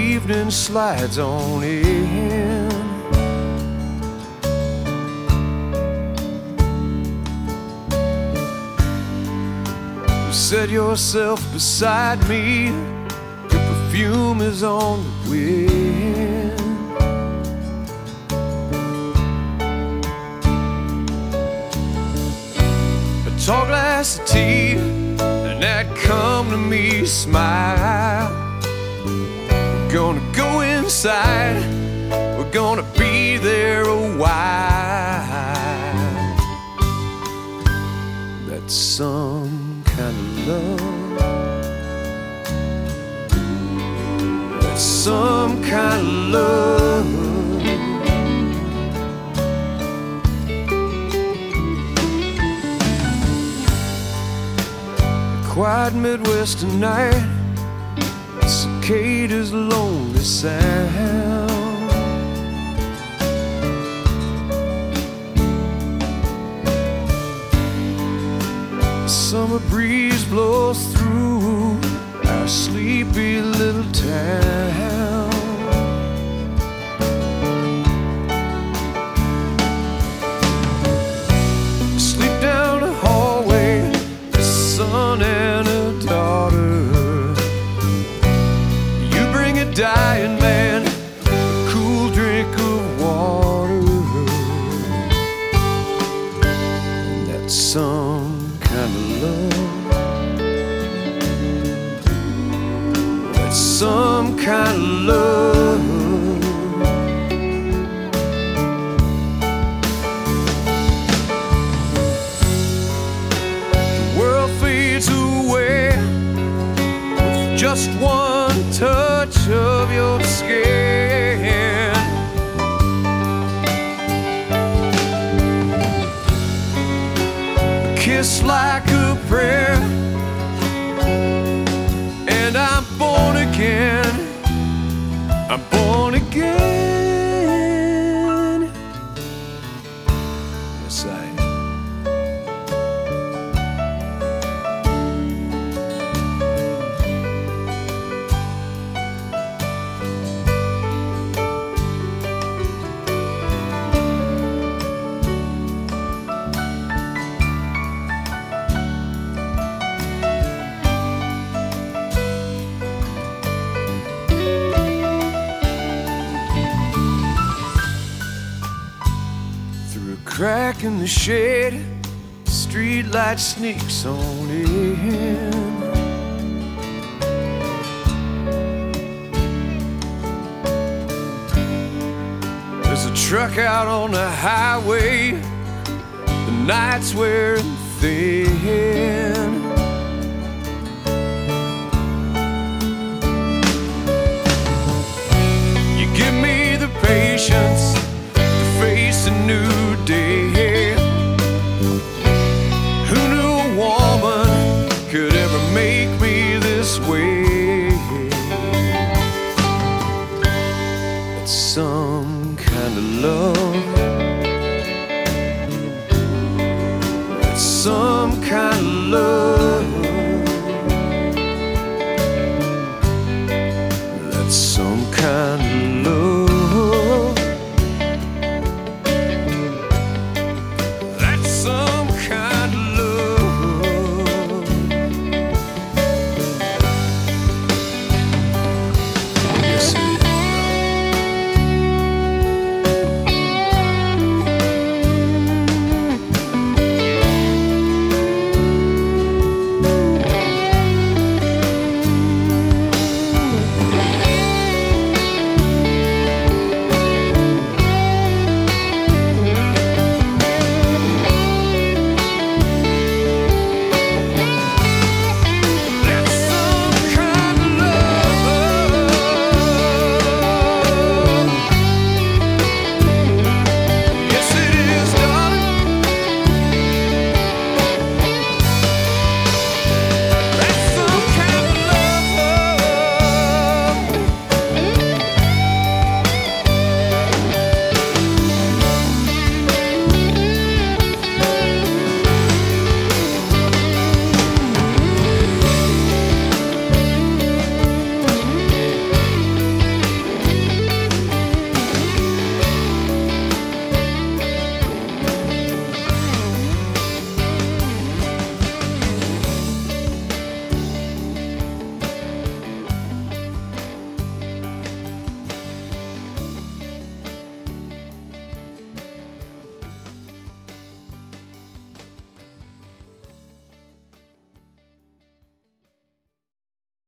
evening slides on in. You set yourself beside me, your perfume is on the wind. A tall glass of tea and that come to me smile. We're gonna go inside, we're gonna be there a while. That's some kind of love. That's some kind of love. Quiet Midwestern night, cicadas' lonely sound. The summer breeze blows through our sleepy little town. Sleep down the hallway, the son and a daughter. You bring a dying man a cool drink of water. And that's some kind of love. That's some kind of love. Fades away with just one touch of your skin. A kiss like a prayer, and I'm born again. I'm born again. Yes, I am. Crack in the shade, street light sneaks on in. There's a truck out on the highway, the night's wearing thin. You give me the patience to face a new day. Who knew a woman could ever make me this way? It's some kind of love. It's some kind of love. That's some kind of love.